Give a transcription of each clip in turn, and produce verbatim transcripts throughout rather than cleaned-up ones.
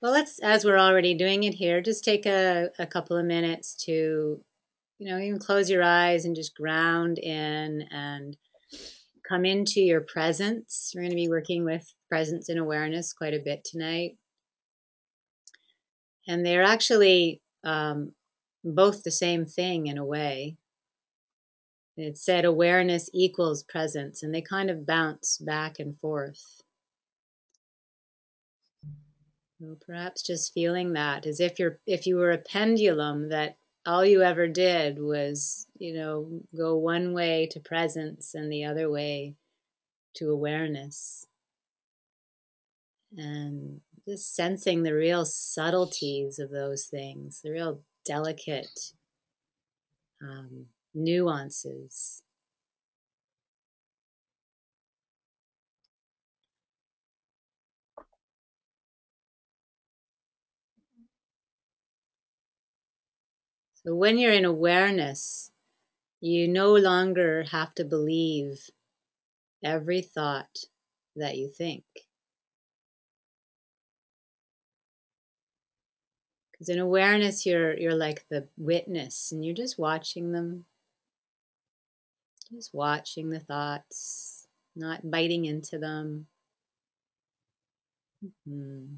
Well, let's, as we're already doing it here, just take a, a couple of minutes to, you know, even close your eyes and just ground in and come into your presence. We're going to be working with presence and awareness quite a bit tonight. And they're actually um, both the same thing in a way. It said awareness equals presence, and they kind of bounce back and forth. Well, perhaps just feeling that as if you're if you were a pendulum that all you ever did was, you know, go one way to presence and the other way to awareness. And just sensing the real subtleties of those things, the real delicate um, nuances. So when you're in awareness, you no longer have to believe every thought that you think. Because in awareness, you're you're like the witness, and you're just watching them, just watching the thoughts, not biting into them. Hmm.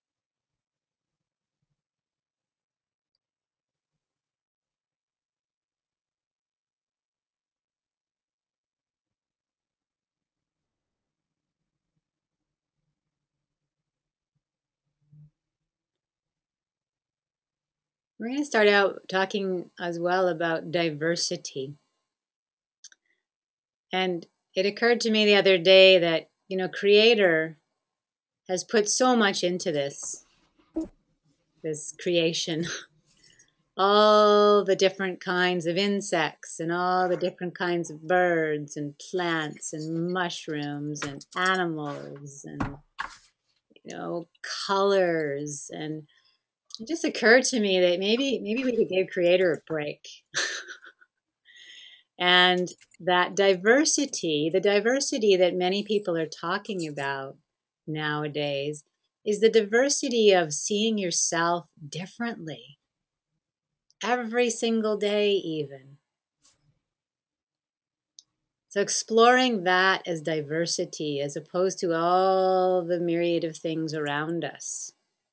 We're going to start out talking as well about diversity. And it occurred to me the other day that, you know, Creator has put so much into this, this creation. All the different kinds of insects and all the different kinds of birds and plants and mushrooms and animals and, you know, colors. And it just occurred to me that maybe maybe we could give Creator a break. And that diversity, the diversity that many people are talking about nowadays, is the diversity of seeing yourself differently every single day, even. So, exploring that as diversity as opposed to all the myriad of things around us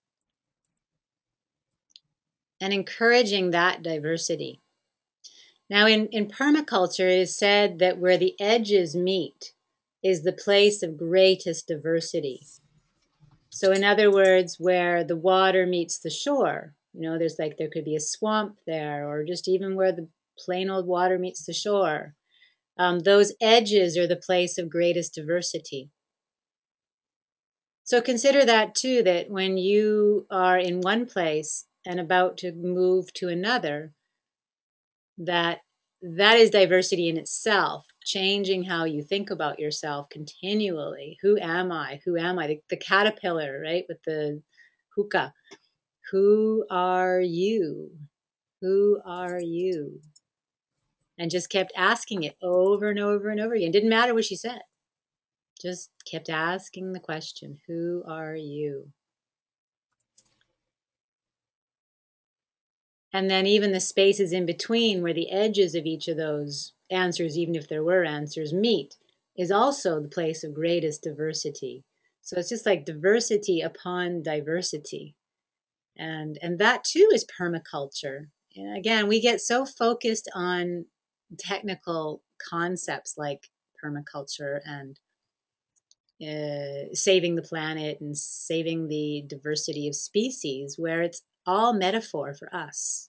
and encouraging that diversity. Now, in, in permaculture, it is said that where the edges meet is the place of greatest diversity. So, in other words, where the water meets the shore, you know, there's like there could be a swamp there, or just even where the plain old water meets the shore. Um, those edges are the place of greatest diversity. So consider that too, that when you are in one place and about to move to another, that that is diversity in itself, changing how you think about yourself continually. Who am I? Who am I? The, the caterpillar, right? With the hookah. Who are you? Who are you? And just kept asking it over and over and over again. Didn't matter what she said. Just kept asking the question, who are you? And then even the spaces in between where the edges of each of those answers, even if there were answers, meet, is also the place of greatest diversity. So it's just like diversity upon diversity. And and that too is permaculture. And again, we get so focused on technical concepts like permaculture and uh, saving the planet and saving the diversity of species, where it's all metaphor for us.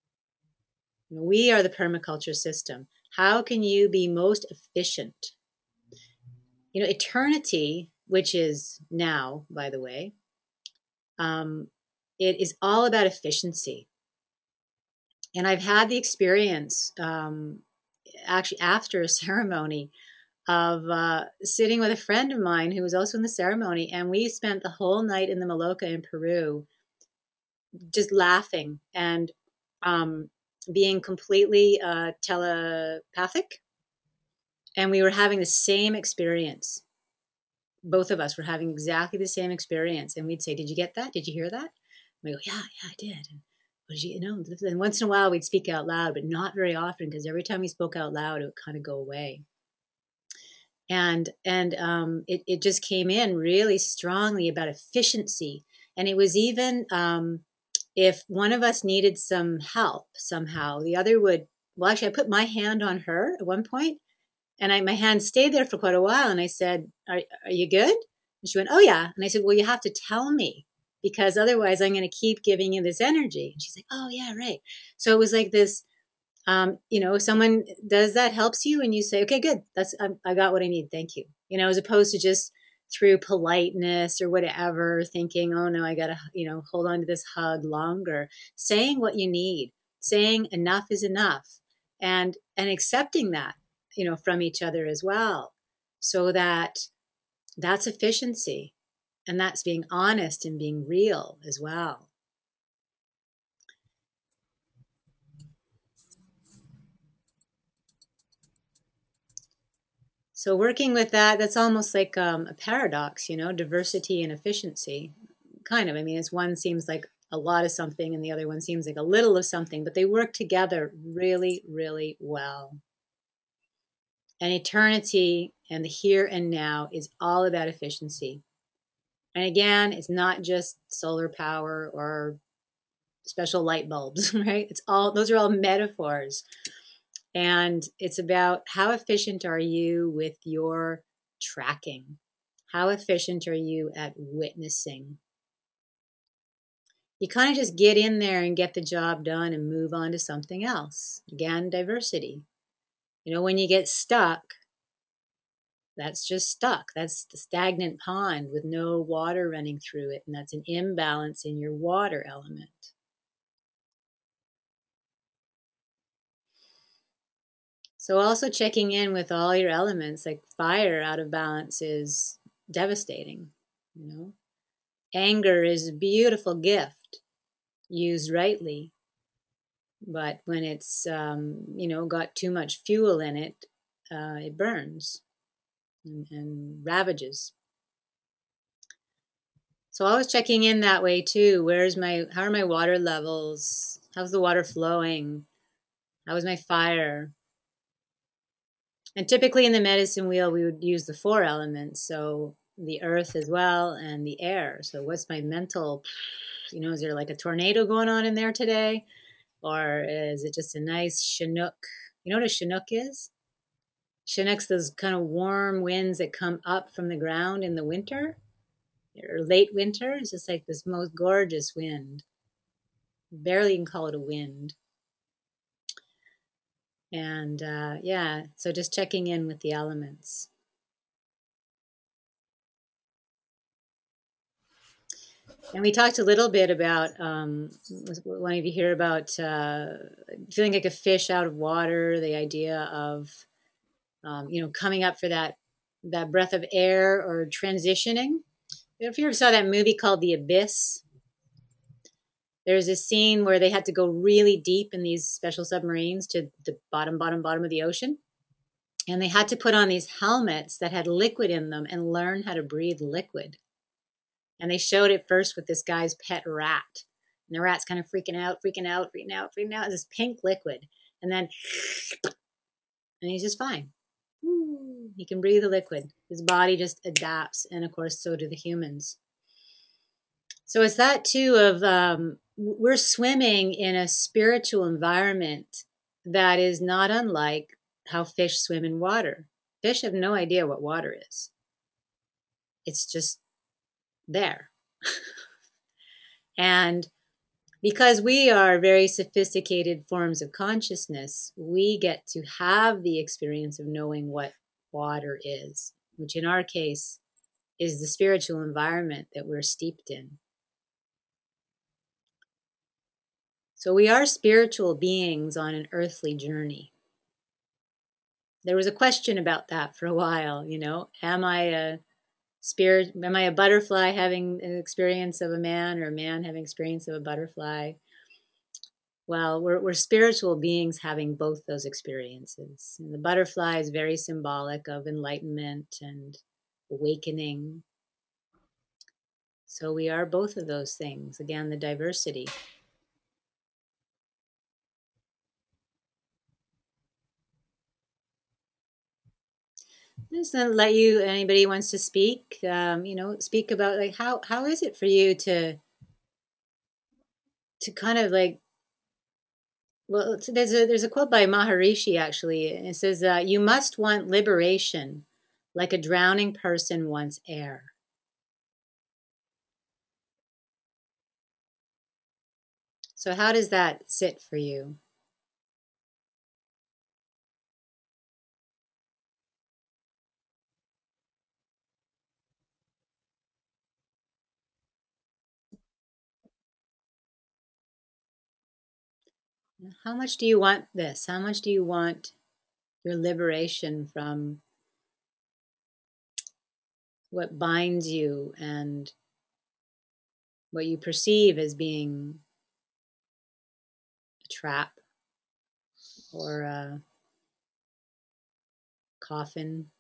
We are the permaculture system. How can you be most efficient? You know, eternity, which is now, by the way, um, it is all about efficiency. And I've had the experience, um, actually, after a ceremony of uh, sitting with a friend of mine who was also in the ceremony, and we spent the whole night in the Maloca in Peru just laughing and um, being completely uh, telepathic, and we were having the same experience. both of us were having exactly the same experience, and we'd say, "Did you get that? Did you hear that?" We go, "Yeah, yeah, I did." And what did you, you know? And once in a while, we'd speak out loud, but not very often, because every time we spoke out loud, it would kind of go away. And and um, it it just came in really strongly about efficiency, and it was even um, if one of us needed some help somehow, the other would. Well, actually, I put my hand on her at one point, and I, my hand stayed there for quite a while. And I said, are, are you good? And she went, oh, yeah. And I said, well, you have to tell me, because otherwise I'm going to keep giving you this energy. And she's like, oh, yeah, right. So it was like this, um, you know, if someone does that, helps you, and you say, okay, good. That's, I, I got what I need. Thank you. You know, as opposed to just through politeness or whatever, thinking, oh, no, I got to, you know, hold on to this hug longer. Saying what you need, saying enough is enough, and, and accepting that, you know, from each other as well. So that that's efficiency, and that's being honest and being real as well. So working with that, that's almost like um, a paradox, you know, diversity and efficiency. Kind of. I mean, it's one seems like a lot of something and the other one seems like a little of something, but they work together really, really well. And eternity and the here and now is all about efficiency. And again, it's not just solar power or special light bulbs, right? It's all, those are all metaphors. And it's about how efficient are you with your tracking? How efficient are you at witnessing? You kind of just get in there and get the job done and move on to something else. Again, diversity. You know, when you get stuck, that's just stuck. That's the stagnant pond with no water running through it. And that's an imbalance in your water element. So also checking in with all your elements, like fire out of balance is devastating, you know. Anger is a beautiful gift used rightly, but when it's um, you know, got too much fuel in it, uh, it burns and, and ravages. So I was checking in that way too. Where's my, how are my water levels? How's the water flowing? How is my fire? And typically in the medicine wheel, we would use the four elements. So the earth as well and the air. So what's my mental, you know, is there like a tornado going on in there today? Or is it just a nice Chinook? You know what a Chinook is? Chinook's those kind of warm winds that come up from the ground in the winter or late winter. It's just like this most gorgeous wind. Barely can call it a wind. And uh, yeah, so just checking in with the elements. And we talked a little bit about, um, one of you hear about uh, feeling like a fish out of water, the idea of, um, you know, coming up for that, that breath of air or transitioning. If you ever saw that movie called The Abyss, there's a scene where they had to go really deep in these special submarines to the bottom, bottom, bottom of the ocean. And they had to put on these helmets that had liquid in them and learn how to breathe liquid. And they showed it first with this guy's pet rat. And the rat's kind of freaking out, freaking out, freaking out, freaking out. This pink liquid. And then, and he's just fine. He can breathe the liquid. His body just adapts. And of course, so do the humans. So it's that too of um, we're swimming in a spiritual environment that is not unlike how fish swim in water. Fish have no idea what water is. It's just there. And because we are very sophisticated forms of consciousness, we get to have the experience of knowing what water is, which in our case is the spiritual environment that we're steeped in. So we are spiritual beings on an earthly journey. There was a question about that for a while, you know, am I a spirit, am I a butterfly having an experience of a man, or a man having experience of a butterfly? Well, we're, we're spiritual beings having both those experiences. And the butterfly is very symbolic of enlightenment and awakening. So we are both of those things. Again, the diversity. Just gonna let you. Anybody wants to speak? Um, you know, speak about like how how is it for you to to kind of like. Well, it's- there's a there's a quote by Maharishi actually. And it says, uh, "You must want liberation, like a drowning person wants air." So how does that sit for you? How much do you want this? How much do you want your liberation from what binds you and what you perceive as being a trap or a coffin?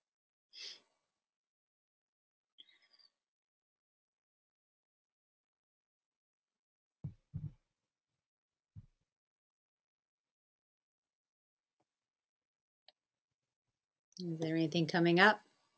Is there anything coming up?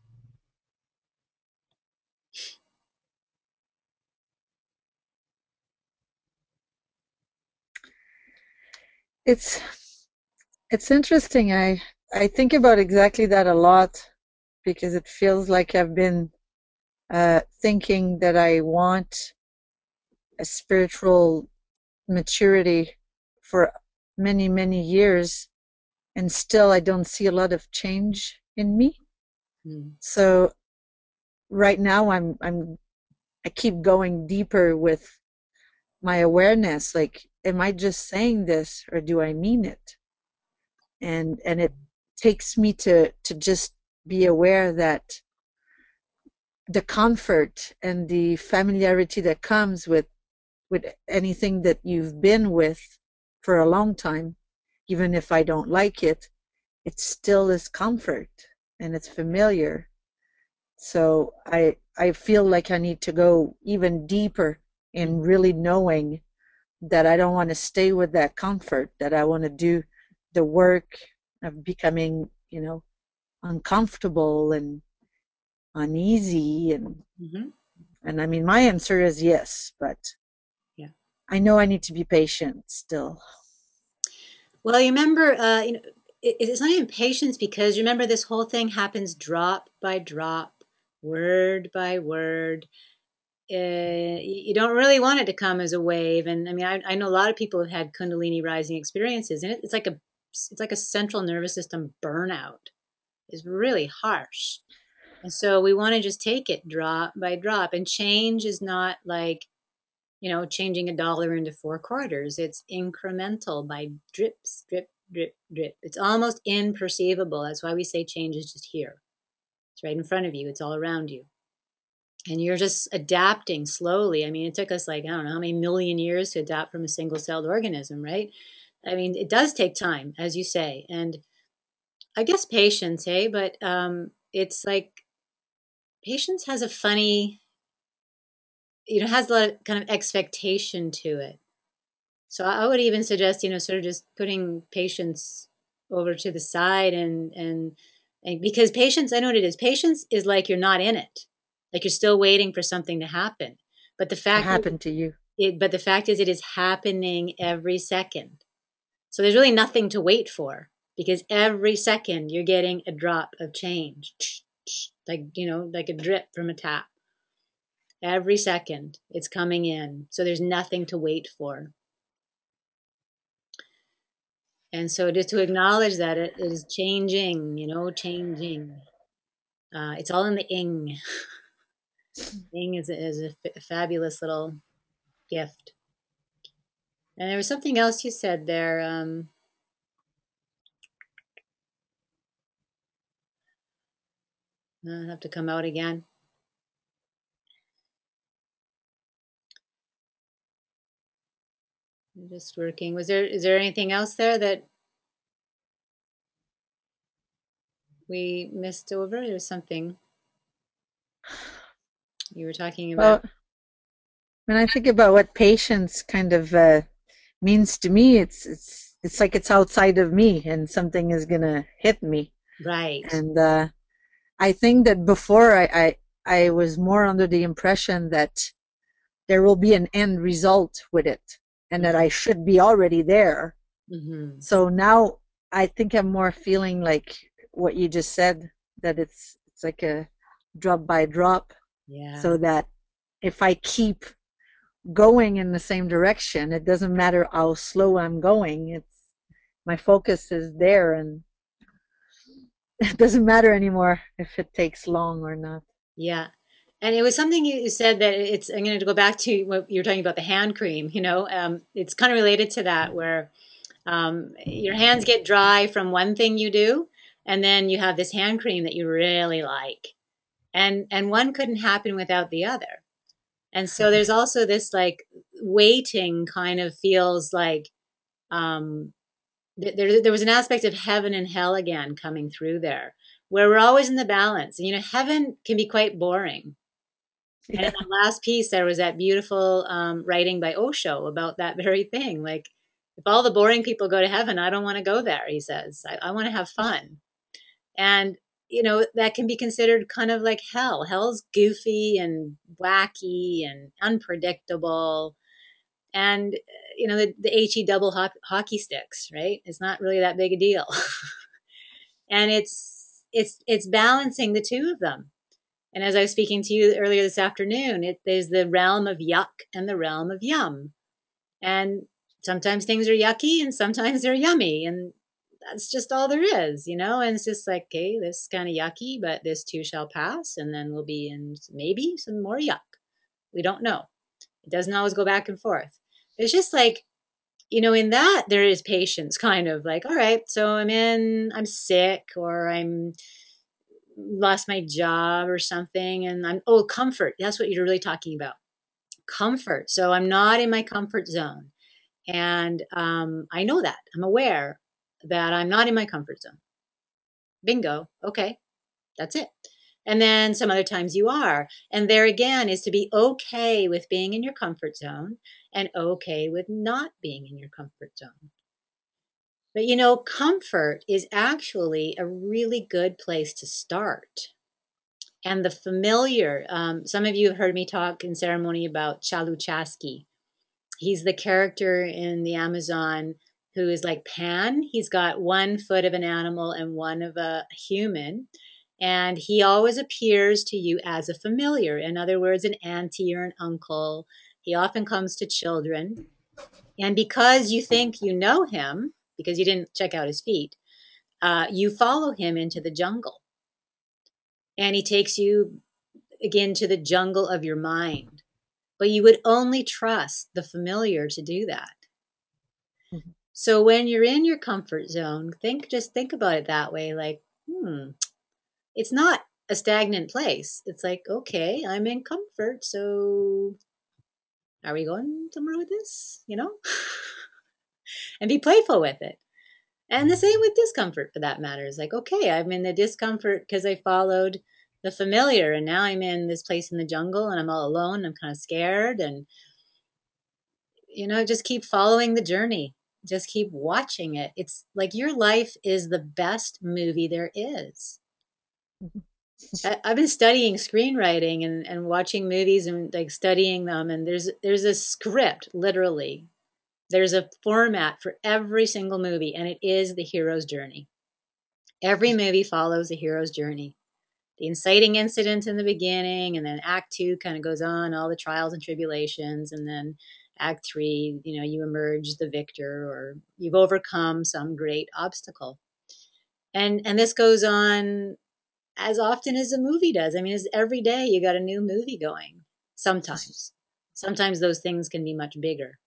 It's it's interesting. I I think about exactly that a lot because it feels like I've been uh, thinking that I want a spiritual maturity for many, many years, and still I don't see a lot of change in me. Hmm. So right now I'm I'm I keep going deeper with my awareness. Like, am I just saying this or do I mean it? And and it takes me to to just be aware that the comfort and the familiarity that comes with with anything that you've been with for a long time, even if I don't like it, it still is comfort and it's familiar. So I I feel like I need to go even deeper in really knowing that I don't want to stay with that comfort, that I want to do the work of becoming, you know, uncomfortable and uneasy and Hmm. and I mean my answer is yes, but Yeah. I know I need to be patient still. Well, you remember, uh, you know, it, it's not even patience because remember this whole thing happens drop by drop, word by word. Uh, you don't really want it to come as a wave. And I mean, I, I know a lot of people have had Kundalini rising experiences, and it, it's like a it's like a central nervous system burnout. It's really harsh. And so we want to just take it drop by drop. And change is not like, you know, changing a dollar into four quarters. It's incremental by drips, drip, drip, drip. It's almost imperceivable. That's why we say change is just here. It's right in front of you. It's all around you. And you're just adapting slowly. I mean, it took us like, I don't know how many million years to adapt from a single celled organism, right? I mean, it does take time, as you say. And I guess patience, hey, but um, it's like patience has a funny, you know, has a lot of kind of expectation to it. So I would even suggest, you know, sort of just putting patience over to the side and and and because patience, I know what it is. Patience is like you're not in it, like you're still waiting for something to happen. But the To fact is, happen to you. it, but the fact is, it is happening every second. So there's really nothing to wait for because every second you're getting a drop of change, like you know, like a drip from a tap. Every second it's coming in. So there's nothing to wait for. And so just to acknowledge that it is changing, you know, changing. Uh, it's all in the ing. Ing is, a- is a f- fabulous little gift. And there was something else you said there. Um, I'll have to come out again. I'm just working. Was there, is there anything else there that we missed over? There's something. You were talking about. Well, when I think about what patience kind of uh, means to me, it's it's it's like it's outside of me, and something is gonna hit me. Right. And uh, I think that before I, I I was more under the impression that there will be an end result with it, and that I should be already there. Mm-hmm. So now I think I'm more feeling like what you just said, that it's it's like a drop by drop, Yeah. so that if I keep going in the same direction, it doesn't matter how slow I'm going. It's my focus is there, and it doesn't matter anymore if it takes long or not. Yeah. And it was something you said that it's, I'm going to go back to what you were talking about the hand cream, you know, um, it's kind of related to that where um, your hands get dry from one thing you do, and then you have this hand cream that you really like. And, and one couldn't happen without the other. And so there's also this like waiting kind of feels like, um, there, there was an aspect of heaven and hell again coming through there where we're always in the balance. And, you know, heaven can be quite boring. And in Yeah. that last piece, there was that beautiful um, writing by Osho about that very thing. Like, if all the boring people go to heaven, I don't want to go there, he says. I, I want to have fun. And, you know, that can be considered kind of like hell. Hell's goofy and wacky and unpredictable. And, uh, you know, the, the H E double ho- hockey sticks, right? It's not really that big a deal. And it's, it's, it's balancing the two of them. And as I was speaking to you earlier this afternoon, it, there's the realm of yuck and the realm of yum. And sometimes things are yucky and sometimes they're yummy. And that's just all there is, you know? And it's just like, okay, this is kind of yucky, but this too shall pass. And then we'll be in maybe some more yuck. We don't know. It doesn't always go back and forth. It's just like, you know, in that there is patience, kind of like, all right, so I'm in, I'm sick, or I'm lost my job or something, and I'm, oh, comfort. That's what you're really talking about. Comfort. So I'm not in my comfort zone. And um, I know that. I'm aware that I'm not in my comfort zone. Bingo. Okay. That's it. And then some other times you are. And there again is to be okay with being in your comfort zone and okay with not being in your comfort zone. But you know, comfort is actually a really good place to start. And the familiar, um, some of you have heard me talk in ceremony about Chaluchaski. He's the character in the Amazon who is like Pan. He's got one foot of an animal and one of a human. And he always appears to you as a familiar. In other words, an auntie or an uncle. He often comes to children. And because you think you know him, because you didn't check out his feet, uh, you follow him into the jungle. And he takes you again to the jungle of your mind. But you would only trust the familiar to do that. Mhm. So when you're in your comfort zone, think just think about it that way, like, hmm, it's not a stagnant place. It's like, okay, I'm in comfort, so are we going somewhere with this? You know? And be playful with it. And the same with discomfort for that matter. It's like, okay, I'm in the discomfort because I followed the familiar, and now I'm in this place in the jungle and I'm all alone. I'm kind of scared, and you know, just keep following the journey. Just keep watching it. It's like your life is the best movie there is. Mhm. I, I've been studying screenwriting and, and watching movies and like studying them, and there's there's a script, literally. There's a format for every single movie, and it is the hero's journey. Every movie follows the hero's journey. The inciting incident in the beginning, and then act two kind of goes on, all the trials and tribulations, and then act three, you know, you emerge the victor, or you've overcome some great obstacle. And and this goes on as often as a movie does. I mean, it's every day you got a new movie going. Sometimes sometimes those things can be much bigger.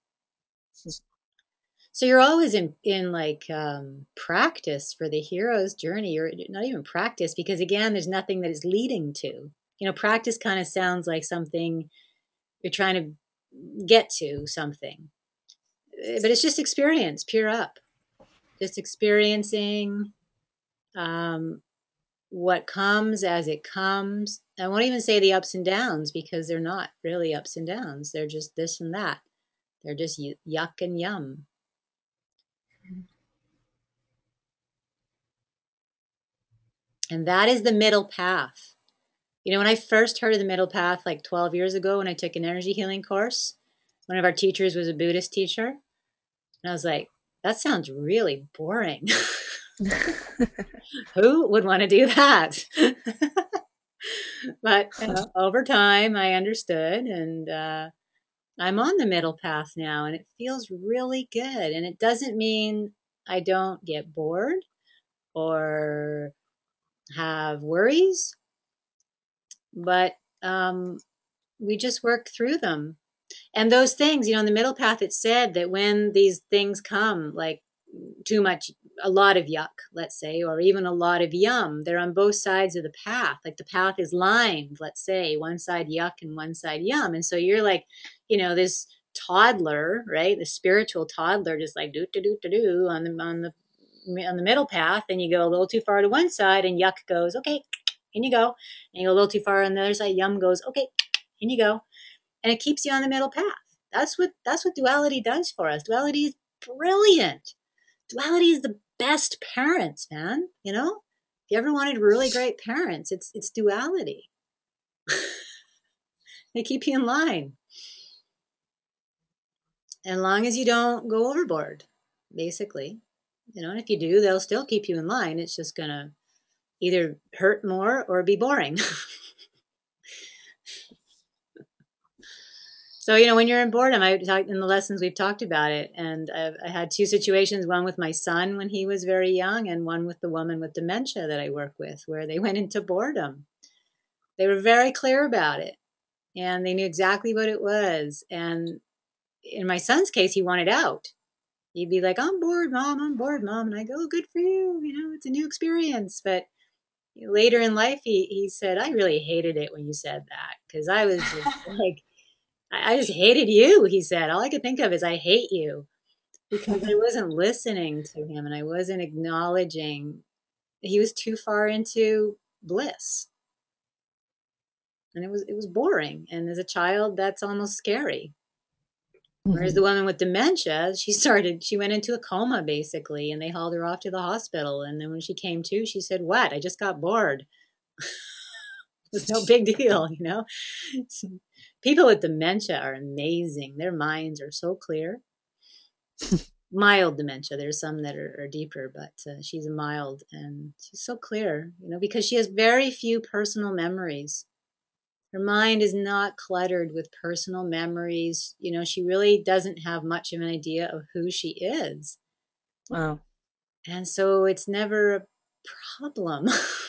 So you're always in in like um, practice for the hero's journey. You're not even practice because again, there's nothing that is leading to. You know, practice kind of sounds like something you're trying to get to something, eh, but it's just experience, pure up, just experiencing. Um, what comes as it comes. I won't even say the ups and downs because they're not really ups and downs. They're just this and that. They're just yuck and yum. And that is the middle path. You know, when I first heard of the middle path like twelve years ago when I took an energy healing course, one of our teachers was a Buddhist teacher. And I was like, that sounds really boring. Who would want to do that? But you know, over time, I understood, and uh, I'm on the middle path now, and it feels really good. And it doesn't mean I don't get bored or have worries, but um, we just work through them. And those things, you know, in the middle path, it said that when these things come, like too much, a lot of yuck, let's say, or even a lot of yum, they're on both sides of the path. Like the path is lined, let's say, one side yuck and one side yum. And so you're like, you know, this toddler, right? The spiritual toddler, just like do do do do do on the on the on the middle path, and you go a little too far to one side, and yuck goes, okay, in you go, and you go a little too far on the other side, yum goes, okay, in you go, and it keeps you on the middle path. That's what that's what duality does for us. Duality is brilliant. Duality is the best parents, man. You know, if you ever wanted really great parents, it's it's duality. They keep you in line, as long as you don't go overboard. Basically, you know, and if you do, they'll still keep you in line. It's just gonna either hurt more or be boring. So, you know, when you're in boredom, I talked in the lessons we've talked about it. And I've, I had two situations, one with my son when he was very young, and one with the woman with dementia that I work with, where they went into boredom. They were very clear about it and they knew exactly what it was. And in my son's case, he wanted out. He'd be like, I'm bored, mom, I'm bored, mom. And I go, good for you. You know, it's a new experience. But later in life, he, he said, I really hated it when you said that because I was just like, I just hated you, he said. All I could think of is I hate you because I wasn't listening to him and I wasn't acknowledging he was too far into bliss. And it was it was boring. And as a child, that's almost scary. Whereas Mhm. the woman with dementia, she started she went into a coma basically and they hauled her off to the hospital. And then when she came to, she said, what? I just got bored. It's no big deal, you know? People with dementia are amazing. Their minds are so clear. Mild dementia. There's some that are, are deeper, but uh, she's a mild and she's so clear, you know, because she has very few personal memories. Her mind is not cluttered with personal memories. You know, she really doesn't have much of an idea of who she is. Wow. And so it's never a problem.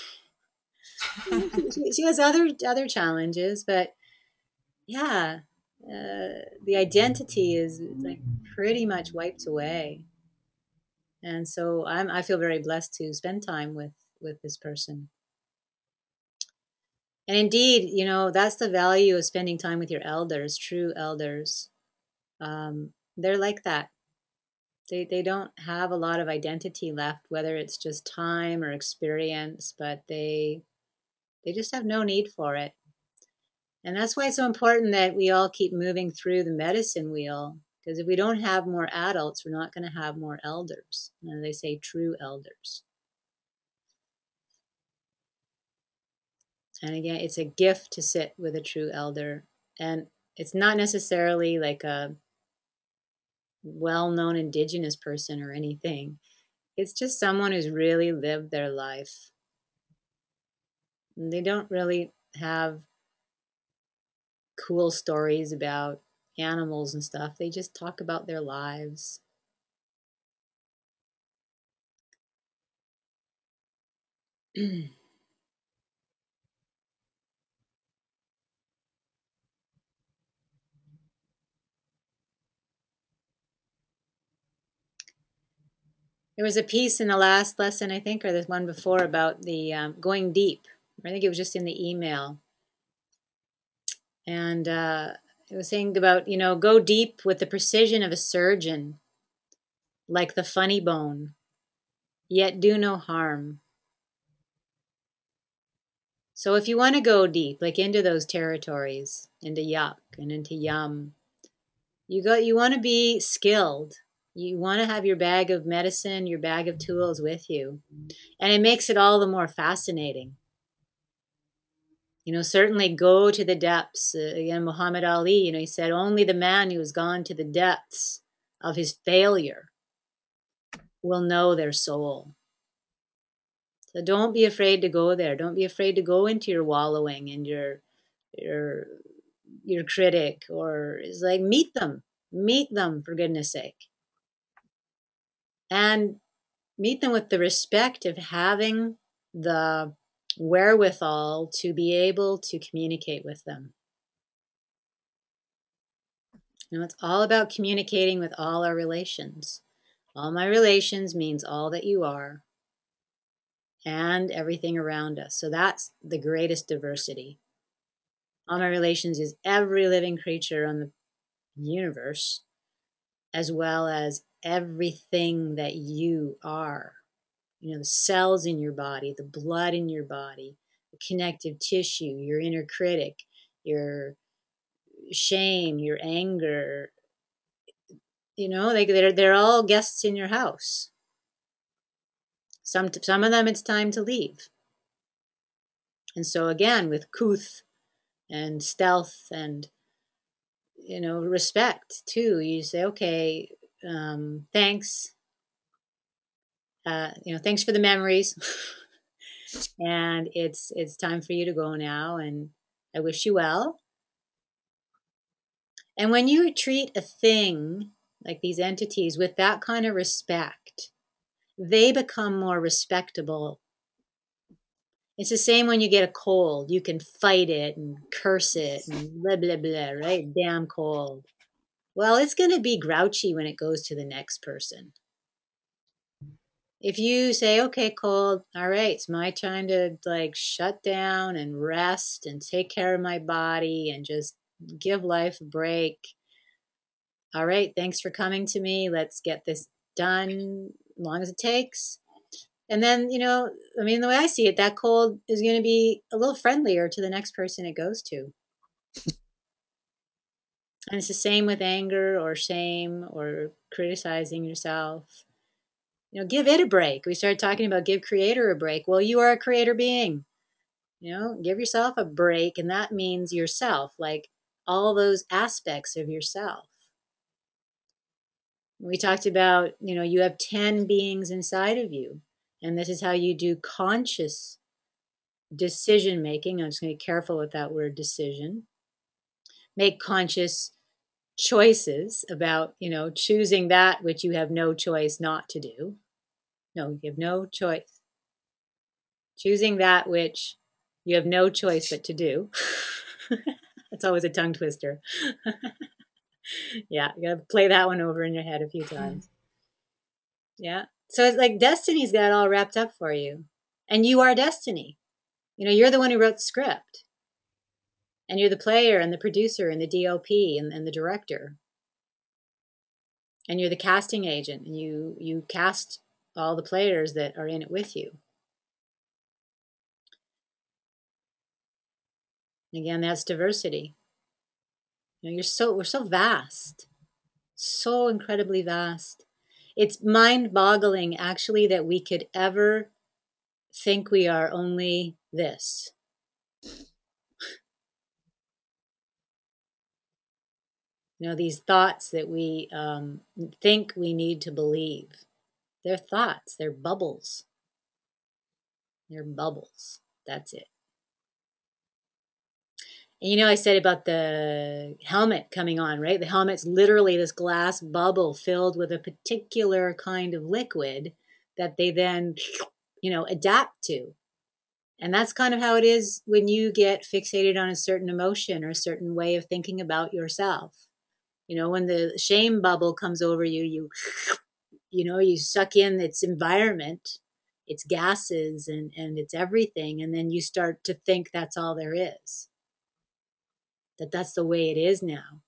she, she has other other challenges, but yeah, uh, the identity is like pretty much wiped away. And so I'm I feel very blessed to spend time with with this person. And indeed, you know, that's the value of spending time with your elders, true elders. Um, they're like that. They they don't have a lot of identity left, whether it's just time or experience, but they they just have no need for it. And that's why it's so important that we all keep moving through the medicine wheel. Because if we don't have more adults, we're not going to have more elders. And they say true elders. And again, it's a gift to sit with a true elder. And it's not necessarily like a well known indigenous person or anything, it's just someone who's really lived their life. And they don't really have cool stories about animals and stuff, they just talk about their lives. There was a piece in the last lesson, I think, or this one before, about the um, going deep. I think it was just in the email. And uh, it was saying about, you know, go deep with the precision of a surgeon, like the funny bone, yet do no harm. So if you want to go deep, like into those territories, into yuck and into yum, you go you want to be skilled. You want to have your bag of medicine, your bag of tools with you. And it makes it all the more fascinating. You know, certainly go to the depths. Uh, again, Muhammad Ali, you know, he said, only the man who has gone to the depths of his failure will know their soul. So don't be afraid to go there. Don't be afraid to go into your wallowing and your your your critic, or it's like meet them. Meet them for goodness sake. And meet them with the respect of having the wherewithal to be able to communicate with them. You know, it's all about communicating with all our relations. All my relations means all that you are and everything around us. So that's the greatest diversity. All my relations is every living creature on the universe, as well as everything that you are. You know, the cells in your body, the blood in your body, the connective tissue, your inner critic, your shame, your anger. You know, they, they're, they're all guests in your house. Some, some of them it's time to leave. And so again, with couth and stealth and, you know, respect too, you say, okay, um, thanks. Uh, you know, thanks for the memories. And it's it's time for you to go now, and I wish you well. And when you treat a thing like these entities with that kind of respect, they become more respectable. It's the same when you get a cold. You can fight it and curse it and blah, blah, blah, right? Damn cold. Well, it's going to be grouchy when it goes to the next person. If you say, okay, cold, all right, it's my time to like shut down and rest and take care of my body and just give life a break. All right, thanks for coming to me. Let's get this done, as long as it takes. And then, you know, I mean, the way I see it, that cold is going to be a little friendlier to the next person it goes to. And it's the same with anger or shame or criticizing yourself. You know, give it a break. We started talking about give creator a break. Well, you are a creator being. You know, give yourself a break, and that means yourself, like all those aspects of yourself. We talked about, you know, you have ten beings inside of you, and this is how you do conscious decision making. I'm just going to be careful with that word decision. Make conscious choices about, you know, choosing that which you have no choice not to do. No, you have no choice. Choosing that which you have no choice but to do. That's always a tongue twister. Yeah, you gotta play that one over in your head a few times. Yeah. So it's like destiny's got it all wrapped up for you. And you are destiny. You know, you're the one who wrote the script. And you're the player and the producer and the D O P and, and the director. And you're the casting agent. And you you cast all the players that are in it with you. Again, that's diversity. You know, you're so we're so vast. So incredibly vast. It's mind-boggling actually that we could ever think we are only this. You know, these thoughts that we um, think we need to believe. They're thoughts, they're bubbles. They're bubbles. That's it. And you know, I said about the helmet coming on, right? The helmet's literally this glass bubble filled with a particular kind of liquid that they then, you know, adapt to. And that's kind of how it is when you get fixated on a certain emotion or a certain way of thinking about yourself. You know, when the shame bubble comes over you, you you know, you suck in its environment, its gases and and its everything, and then you start to think that's all there is. That that's the way it is now.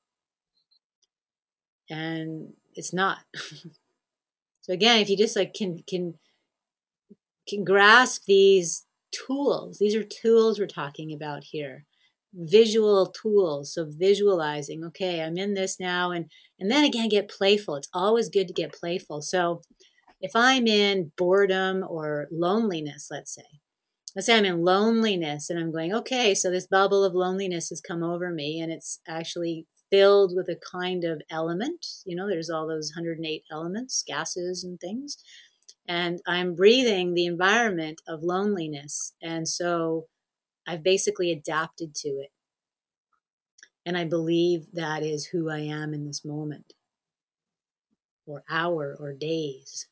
And it's not. So again, if you just like can can can grasp these tools. These are tools we're talking about here. Visual tools. So visualizing, okay, I'm in this now, and and then again get playful. It's always good to get playful. So if I'm in boredom or loneliness, let's say, let's say I'm in loneliness and I'm going, okay, so this bubble of loneliness has come over me and it's actually filled with a kind of element. You know, there's all those one hundred eight elements, gases and things. And I'm breathing the environment of loneliness. And so I've basically adapted to it. And I believe that is who I am in this moment, or hour, or days.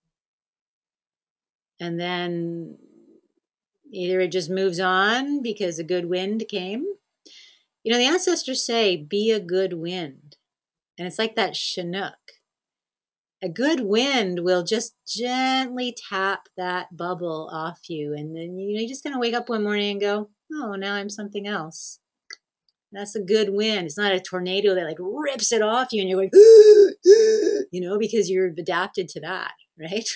And then either it just moves on because a good wind came. You know, the ancestors say, be a good wind. And it's like that Chinook. A good wind will just gently tap that bubble off you. And then, you know, you just kind of wake up one morning and go, oh, now I'm something else. That's a good wind. It's not a tornado that like rips it off you and you're like, you know, because you've adapted to that, right?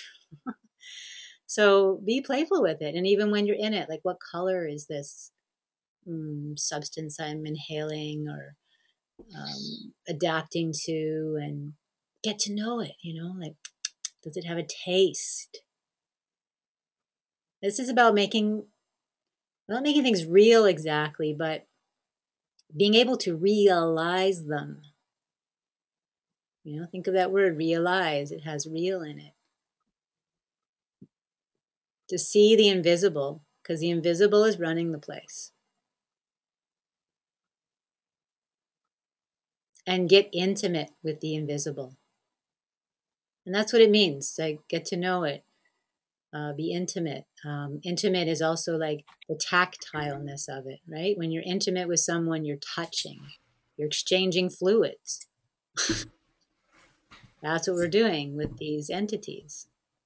So be playful with it. And even when you're in it, like, what color is this mm, substance I'm inhaling or um, adapting to, and get to know it, you know, like, does it have a taste? This is about making, not making things real exactly, but being able to realize them. You know, think of that word, realize. It has real in it. To see the invisible, because the invisible is running the place. And get intimate with the invisible. And that's what it means, like, get to know it, uh, be intimate. Um, intimate is also like the tactileness of it, right? When you're intimate with someone, you're touching, you're exchanging fluids. That's what we're doing with these entities.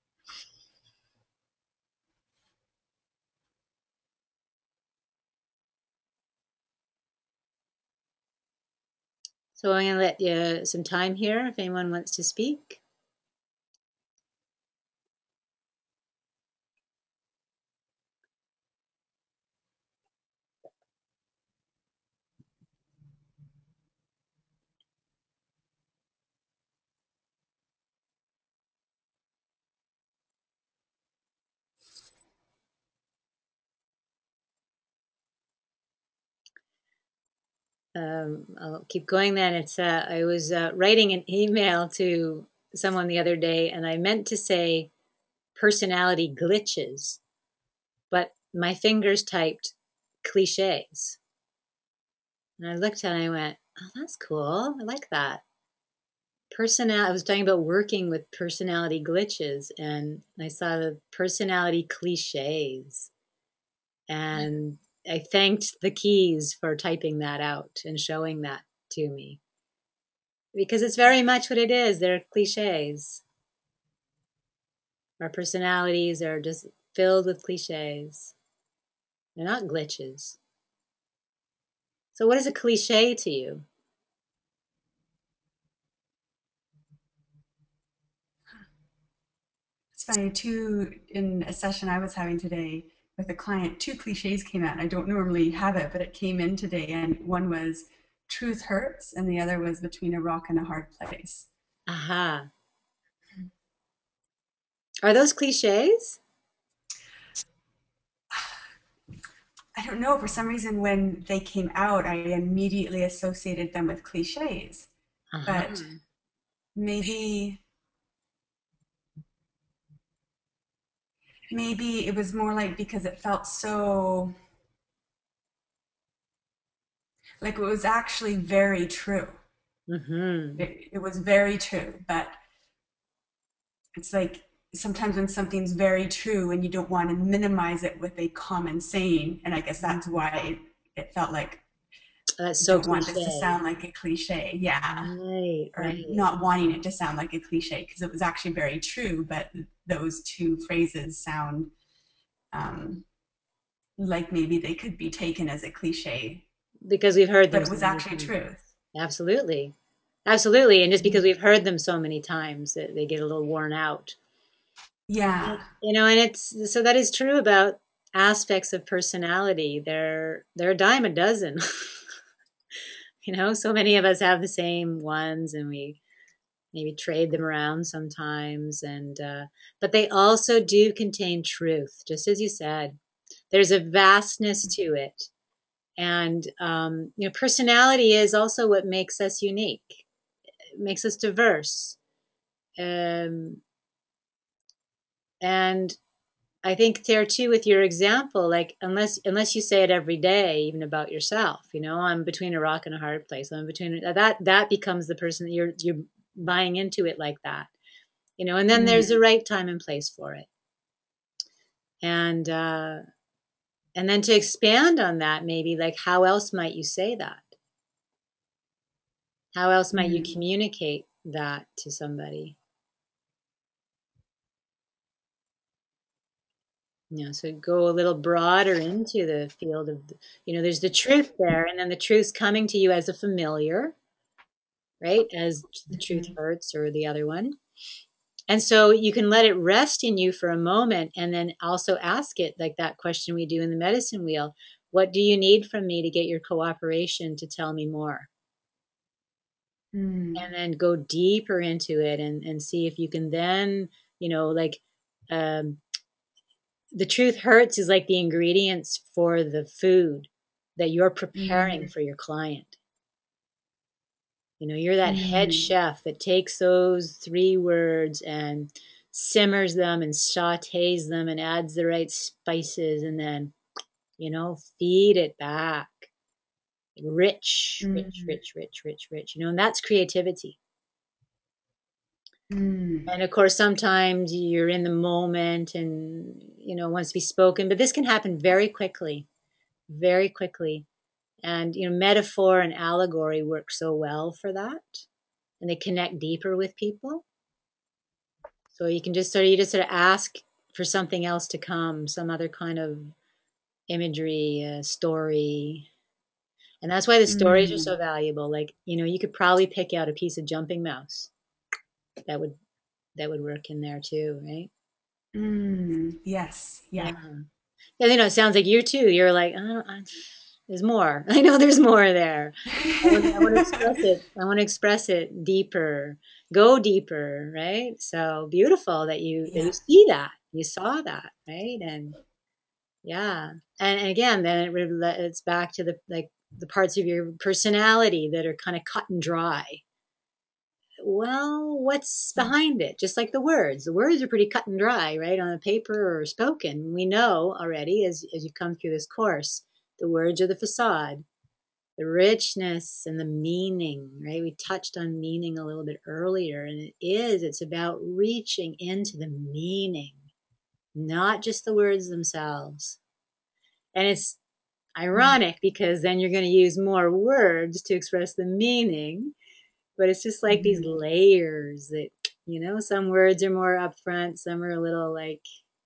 So I'm going to let you some time here if anyone wants to speak. Um, I'll keep going then. It's uh, I was uh, writing an email to someone the other day, and I meant to say personality glitches, but my fingers typed cliches. And I looked at it and I went, oh, that's cool. I like that. Personal. I was talking about working with personality glitches, and I saw the personality cliches. And I thanked the keys for typing that out and showing that to me. Because it's very much what it is. They're cliches. Our personalities are just filled with cliches. They're not glitches. So, what is a cliche to you? It's funny, too, in a session I was having today with a client, two cliches came out. I don't normally have it, but it came in today. And one was truth hurts, and the other was between a rock and a hard place. Aha. Are those cliches? I don't know, for some reason, when they came out, I immediately associated them with cliches. Aha. But maybe, maybe it was more like because it felt so, like it was actually very true. Mm-hmm. It, it was very true, but it's like sometimes when something's very true and you don't want to minimize it with a common saying, and I guess that's why it, it felt like That's I so don't want this to cliche. sound like a cliche, yeah, Right, or right. not wanting it to sound like a cliche because it was actually very true, but those two phrases sound um, like maybe they could be taken as a cliche, Because we've heard but them it so was many actually times. true. Absolutely. Absolutely. And just because we've heard them so many times that they get a little worn out. Yeah. You know, and it's so that is true about aspects of personality. They're they're a dime a dozen. You know, so many of us have the same ones, and we maybe trade them around sometimes. And uh, but they also do contain truth, just as you said. There's a vastness to it, and um, you know, personality is also what makes us unique. It makes us diverse, um, and I think there too with your example, like unless unless you say it every day, even about yourself, you know, I'm between a rock and a hard place. I'm between that that becomes the person that you're you're buying into it like that, you know. And then there's the right time and place for it, and uh, and then to expand on that, maybe like how else might you say that? How else might you communicate that to somebody? You know, so go a little broader into the field of, you know, there's the truth there, and then the truth's coming to you as a familiar, right? As the truth hurts or the other one. And so you can let it rest in you for a moment and then also ask it like that question we do in the medicine wheel. What do you need from me to get your cooperation to tell me more? Mm. And then go deeper into it and, and see if you can then, you know, like um, the truth hurts is like the ingredients for the food that you're preparing Mm. for your client. You know, you're that head Mm. chef that takes those three words and simmers them and sautés them and adds the right spices and then, you know, feed it back. Rich, rich, Mm. rich, rich, rich, rich. You know, and that's creativity. Mm. And of course, sometimes you're in the moment and, you know, wants to be spoken, but this can happen very quickly, very quickly. And, you know, metaphor and allegory work so well for that. And they connect deeper with people. So you can just sort of, you just sort of ask for something else to come, some other kind of imagery, uh, story. And that's why the stories are Mm. so valuable. Like, you know, you could probably pick out a piece of Jumping Mouse that would, that would work in there too, right? Mm. Yes. Yeah. Yeah. Yeah, you know, it sounds like you too. You're like, I don't, I, there's more. I know there's more there. I want, I want to express it. I want to express it deeper. Go deeper, right? So beautiful that you that you Yeah. see that. You saw that, right? And yeah, and, and again, then it re- it's back to the like the parts of your personality that are kind of cut and dry. Well, what's behind it? Just like the words. The words are pretty cut and dry, right? On a paper or spoken. We know already as, as you come through this course, the words are the facade, the richness and the meaning, right? We touched on meaning a little bit earlier, and it is, it's about reaching into the meaning, not just the words themselves. And it's ironic because then you're going to use more words to express the meaning. But it's just like these Mm. layers that, you know, some words are more upfront, some are a little like,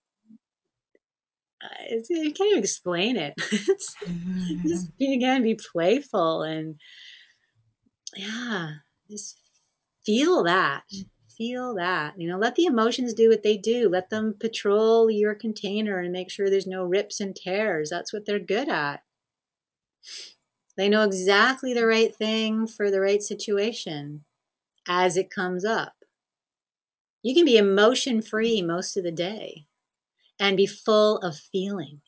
uh, it's, you can't even explain it. It's just be, again, be playful and yeah, just feel that. Feel that. You know, let the emotions do what they do. Let them patrol your container and make sure there's no rips and tears. That's what they're good at. They know exactly the right thing for the right situation as it comes up. You can be emotion free most of the day and be full of feeling.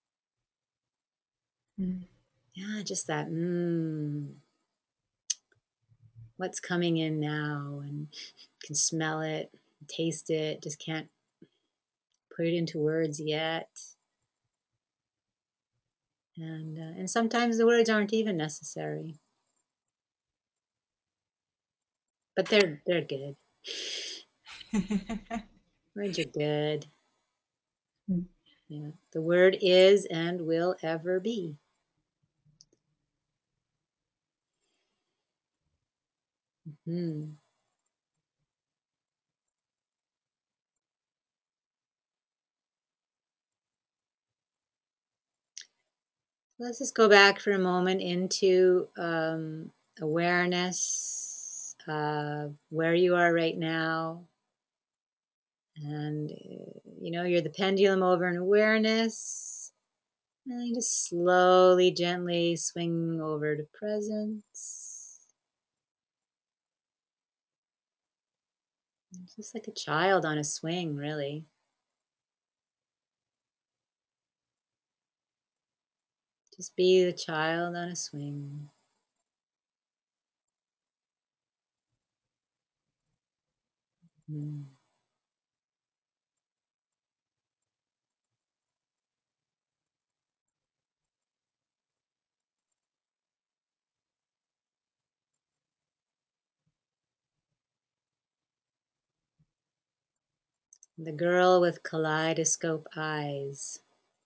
Mm. Yeah, just that, mm, what's coming in now, and can smell it, taste it, just can't put it into words yet. And uh, and sometimes the words aren't even necessary, but they're they're good. Words are good. Mm. Yeah, the word is and will ever be. Hmm. Let's just go back for a moment into um, awareness of where you are right now. And, uh, you know, you're the pendulum over in awareness. And then just slowly, gently swing over to presence. Just like a child on a swing, really. Just be the child on a swing. Mm. The girl with kaleidoscope eyes.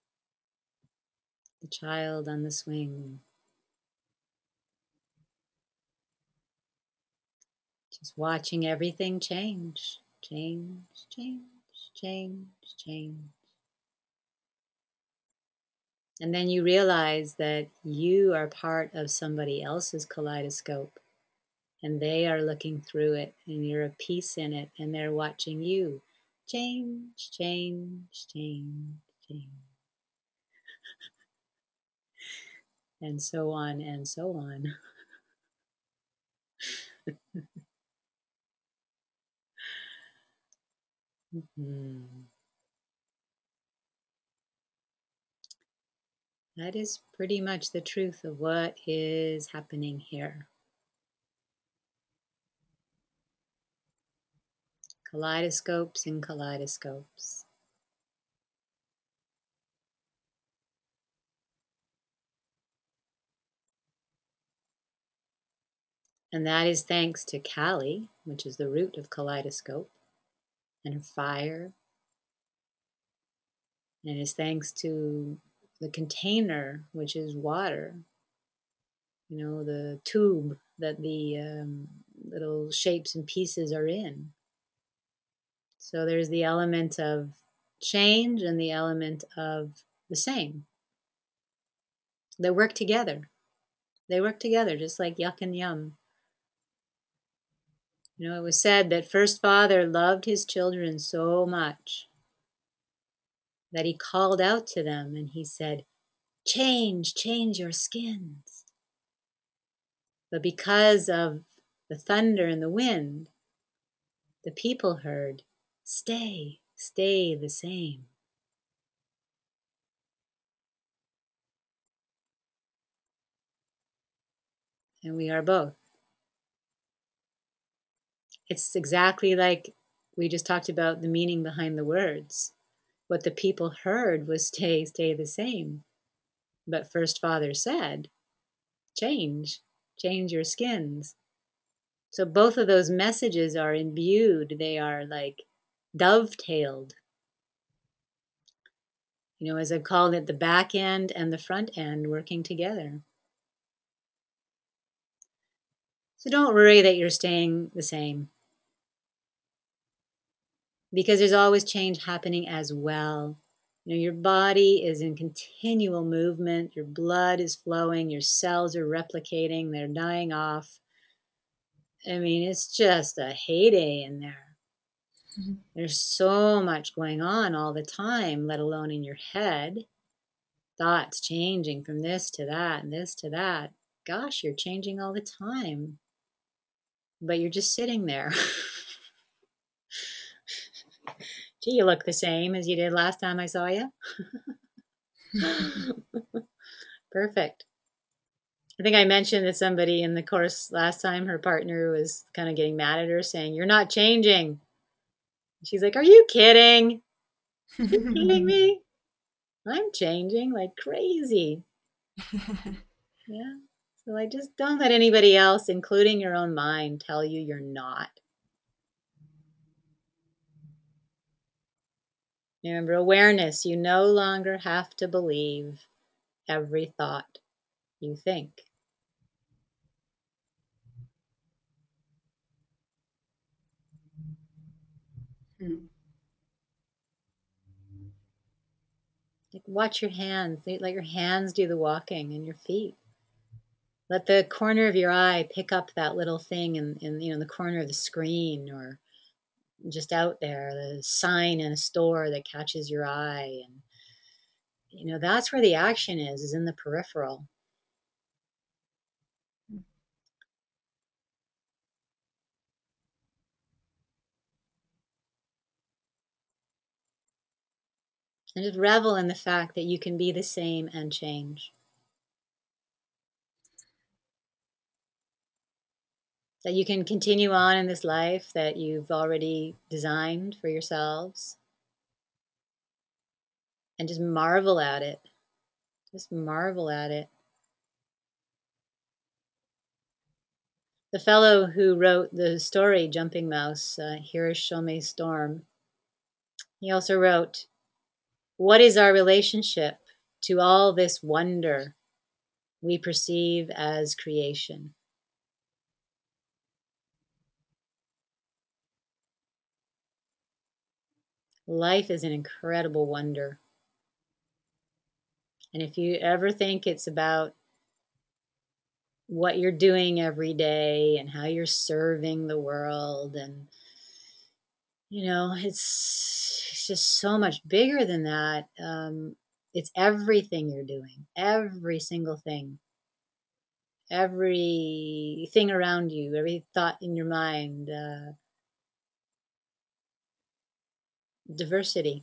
The child on the swing. Just watching everything change. Change, change, change, change. And then you realize that you are part of somebody else's kaleidoscope and they are looking through it and you're a piece in it and they're watching you change, change, change, change, and so on and so on. Mm-hmm. That is pretty much the truth of what is happening here. Kaleidoscopes and kaleidoscopes. And that is thanks to Kali, which is the root of kaleidoscope, and fire. And it's thanks to the container, which is water. You know, the tube that the um, little shapes and pieces are in. So there's the element of change and the element of the same. They work together. They work together just like yuck and yum. You know, it was said that First Father loved his children so much that he called out to them and he said, change, change your skins. But because of the thunder and the wind, the people heard, stay, stay the same. And we are both. It's exactly like we just talked about the meaning behind the words. What the people heard was stay, stay the same. But First Father said, change, change your skins. So both of those messages are imbued. They are like dovetailed. You know, as I've called it, the back end and the front end working together. So don't worry that you're staying the same, because there's always change happening as well. You know, your body is in continual movement, your blood is flowing, your cells are replicating, they're dying off. I mean, it's just a heyday in there. Mm-hmm. There's so much going on all the time, let alone in your head. Thoughts changing from this to that and this to that. Gosh, you're changing all the time. But you're just sitting there. Gee, you look the same as you did last time I saw you. Perfect. I think I mentioned that somebody in the course last time, her partner was kind of getting mad at her, saying, you're not changing. She's like, are you kidding? Are you kidding me? I'm changing like crazy. Yeah. So like, just don't let anybody else, including your own mind, tell you you're not. Remember, awareness, you no longer have to believe every thought you think. Hmm. Like, watch your hands. Let your hands do the walking and your feet. Let the corner of your eye pick up that little thing in, in you know, the corner of the screen or just out there, the sign in a store that catches your eye. And you know, that's where the action is, is in the peripheral. And just revel in the fact that you can be the same and change. That you can continue on in this life that you've already designed for yourselves. And just marvel at it. Just marvel at it. The fellow who wrote the story Jumping Mouse, uh, Hiroshima Storm, he also wrote, "What is our relationship to all this wonder we perceive as creation?" Life is an incredible wonder. And if you ever think it's about what you're doing every day and how you're serving the world, and you know, it's, it's just so much bigger than that. Um, it's everything you're doing, every single thing, everything around you, every thought in your mind. Uh, diversity.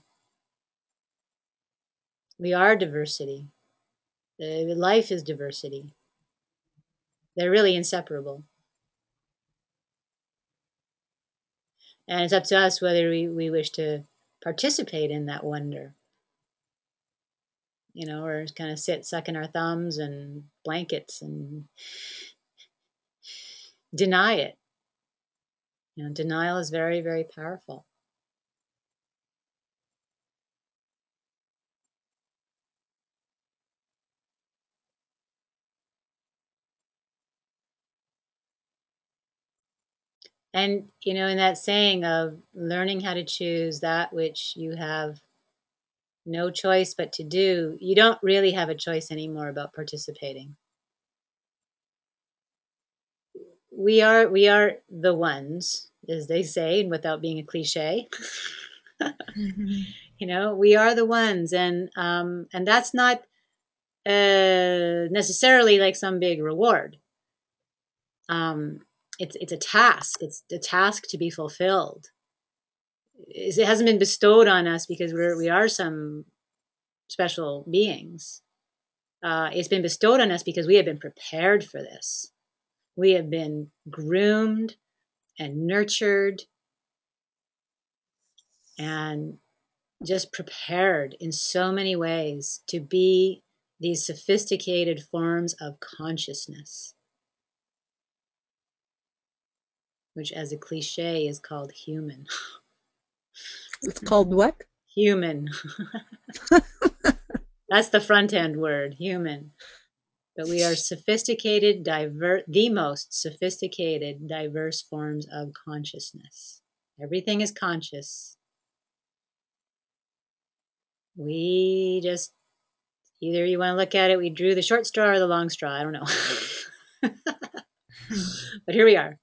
We are diversity. Uh, life is diversity. They're really inseparable. And it's up to us whether we, we wish to participate in that wonder, you know, or kind of sit sucking our thumbs and blankets and deny it. You know, denial is very, very powerful. And, you know, in that saying of learning how to choose that which you have no choice but to do, you don't really have a choice anymore about participating. We are we are the ones, as they say, and without being a cliche. Mm-hmm. You know, we are the ones, and um, and that's not uh, necessarily like some big reward. Um, it's it's a task. It's a task to be fulfilled. It hasn't been bestowed on us because we're we are some special beings. Uh, it's been bestowed on us because we have been prepared for this. We have been groomed and nurtured and just prepared in so many ways to be these sophisticated forms of consciousness, which, as a cliche, is called human. It's called what? Human. That's the front end word, human. But we are sophisticated, diverse, the most sophisticated, diverse forms of consciousness. Everything is conscious. We just, either you want to look at it, we drew the short straw or the long straw. I don't know. But here we are.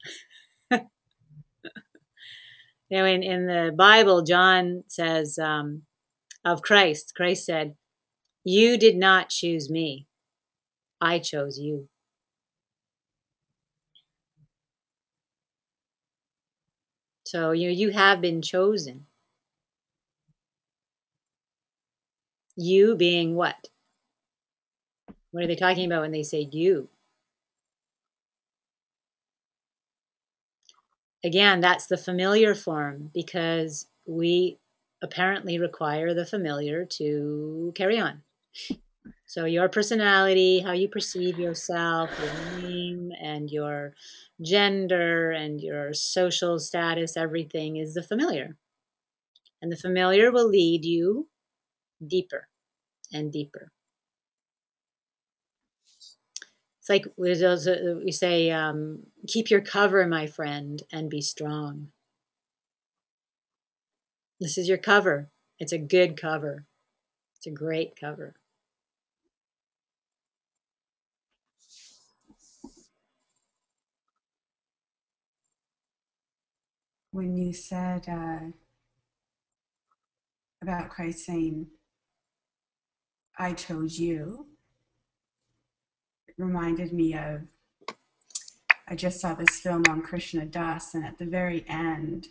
You know, in, in the Bible, John says um, of Christ, Christ said, "You did not choose me, I chose you." So you you have been chosen. You being what? What are they talking about when they say you? Again, that's the familiar form because we apparently require the familiar to carry on. So your personality, how you perceive yourself, your name and your gender and your social status, everything is the familiar. And the familiar will lead you deeper and deeper. It's like we say, um, keep your cover, my friend, and be strong. This is your cover. It's a good cover. It's a great cover. When you said uh, about Christ saying, I chose you. It reminded me of, I just saw this film on Krishna Das, and at the very end,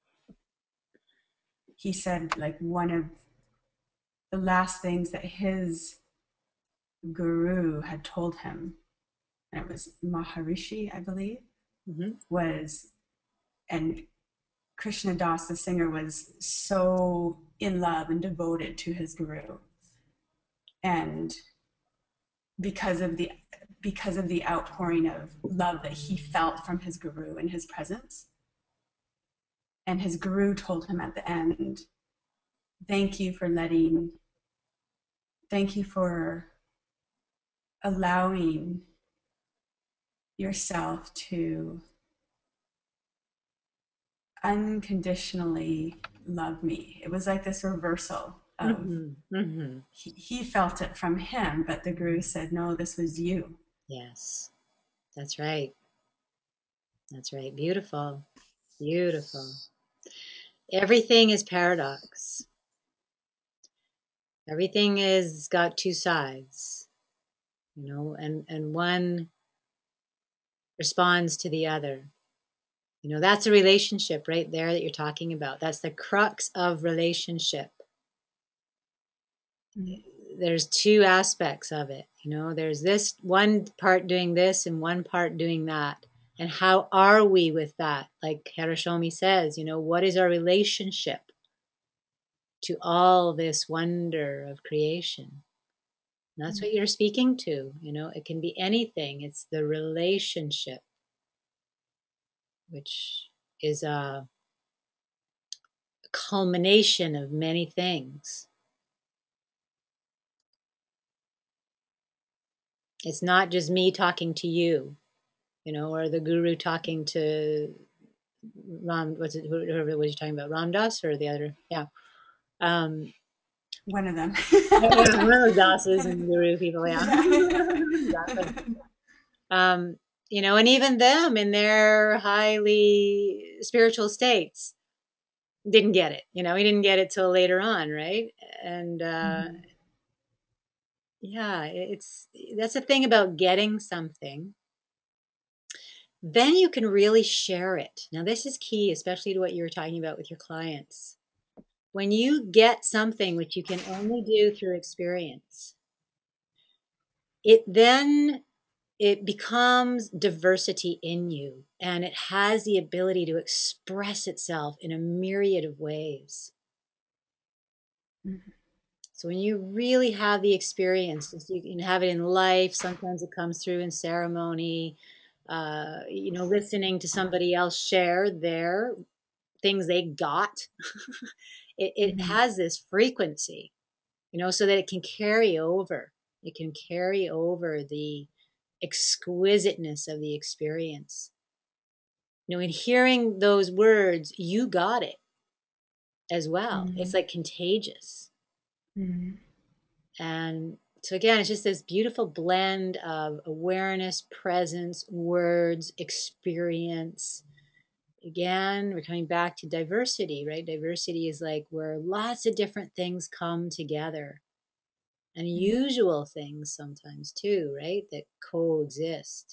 he said, like, one of the last things that his guru had told him, and it was Maharishi, I believe, Mm-hmm. was, and Krishna Das, the singer, was so in love and devoted to his guru. And because of the because of the outpouring of love that he felt from his guru in his presence. And his guru told him at the end, thank you for letting, thank you for allowing yourself to unconditionally love me. It was like this reversal of, Mm-hmm. Mm-hmm. he, he felt it from him, but the guru said, no, this was you. Yes, that's right. That's right. Beautiful. Beautiful. Everything is paradox. Everything is got two sides, you know, and, and one responds to the other. You know, that's a relationship right there that you're talking about. That's the crux of relationship. Mm. There's two aspects of it. You know, there's this one part doing this and one part doing that. And how are we with that? Like Hiroshima says, you know, what is our relationship to all this wonder of creation? And that's what you're speaking to. You know, it can be anything. It's the relationship, which is a culmination of many things. It's not just me talking to you, you know, or the guru talking to Ram. What's it? Whoever was you talking about? Ram Das or the other? Yeah. Um, One of them. yeah, one of the Dasas and guru people. Yeah. Exactly. Um, you know, and even them in their highly spiritual states didn't get it. You know, he didn't get it till later on, right? And uh, Mm-hmm. yeah, it's that's the thing about getting something. Then you can really share it. Now, this is key, especially to what you were talking about with your clients. When you get something which you can only do through experience, it then it becomes diversity in you, and it has the ability to express itself in a myriad of ways. Mm-hmm. So when you really have the experience, you can have it in life. Sometimes it comes through in ceremony. Uh, you know, listening to somebody else share their things they got. it, it Mm-hmm. has this frequency, you know, so that it can carry over. It can carry over the exquisiteness of the experience. You know, in hearing those words, you got it as well. It's Mm-hmm. like contagious. Mm-hmm. And so, again, it's just this beautiful blend of awareness, presence, words, experience. Again, we're coming back to diversity, right? Diversity is like where lots of different things come together, unusual things sometimes too, right? That coexist.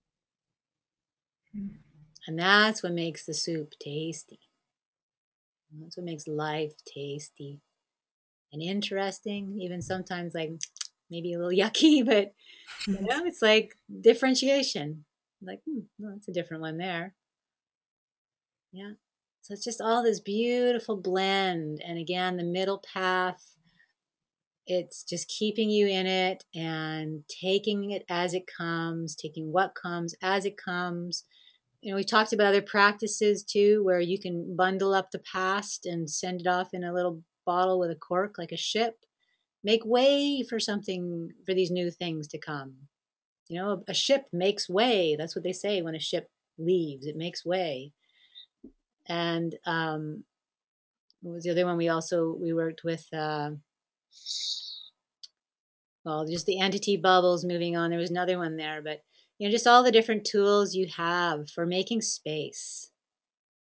Mm-hmm. And that's what makes the soup tasty. That's what makes life tasty and interesting, even sometimes like maybe a little yucky, but you know, it's like differentiation. Like, hmm, well, that's a different one there. Yeah. So it's just all this beautiful blend. And again, the middle path, it's just keeping you in it and taking it as it comes, taking what comes as it comes. You know, we talked about other practices too, where you can bundle up the past and send it off in a little bottle with a cork like a ship. Make way for something, for these new things to come. You know, a ship makes way. That's what they say when a ship leaves, it makes way. And um, what was the other one we also we worked with? Uh, well, just the entity bubbles moving on. There was another one there, but you know, just all the different tools you have for making space.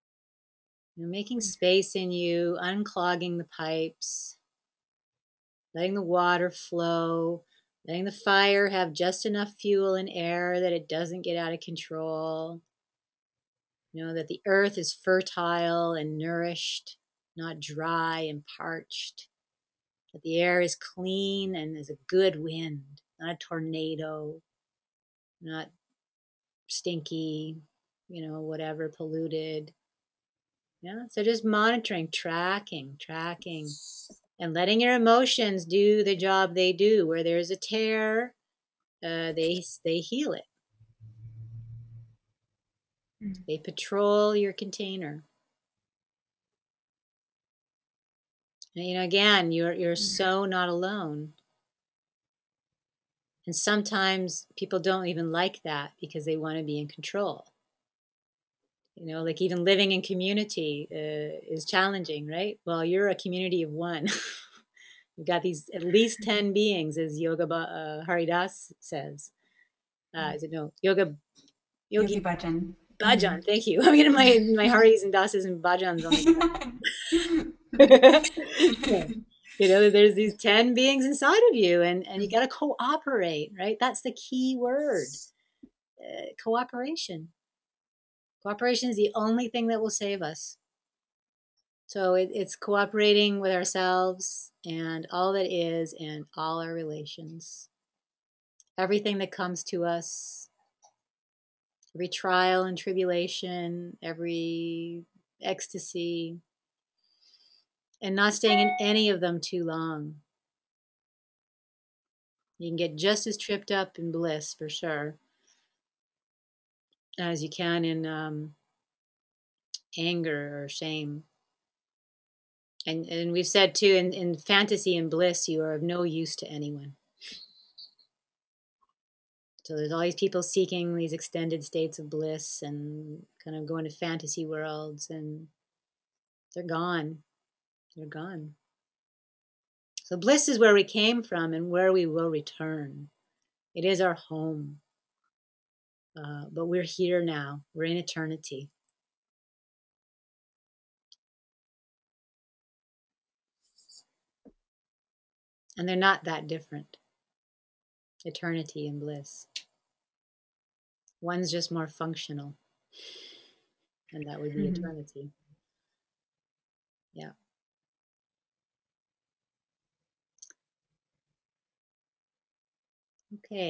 You know, making space in you, unclogging the pipes, letting the water flow, letting the fire have just enough fuel and air that it doesn't get out of control. You know, that the earth is fertile and nourished, not dry and parched. That the air is clean and there's a good wind, not a tornado, not stinky, you know, whatever, polluted. Yeah, so just monitoring, tracking, tracking, and letting your emotions do the job they do. Where there's a tear, uh, they they heal it. They patrol your container. And, you know, again, you're you're so not alone. And sometimes people don't even like that because they want to be in control. You know, like even living in community uh, is challenging, right? Well, you're a community of one. You've got these at least ten beings, as Yoga uh, Haridas says. Uh, is it no Yoga Yogi, Yogi Bhajan? Bhajan? Mm-hmm. Thank you. I'm getting my my Haris and Dasas and Bhajans on the yeah. You know, there's these ten beings inside of you, and and you got to cooperate, right? That's the key word. Uh, cooperation. Cooperation is the only thing that will save us. So it, it's cooperating with ourselves and all that is and all our relations. Everything that comes to us, every trial and tribulation, every ecstasy, and not staying in any of them too long. You can get just as tripped up in bliss, for sure, as you can in um, anger or shame. And, and we've said too, in, in fantasy and bliss, you are of no use to anyone. So there's all these people seeking these extended states of bliss and kind of going to fantasy worlds, and they're gone. They're gone. So bliss is where we came from and where we will return. It is our home. Uh, but we're here now. We're in eternity. And they're not that different. Eternity and bliss. One's just more functional. And that would be Mm-hmm. eternity. Yeah. Okay.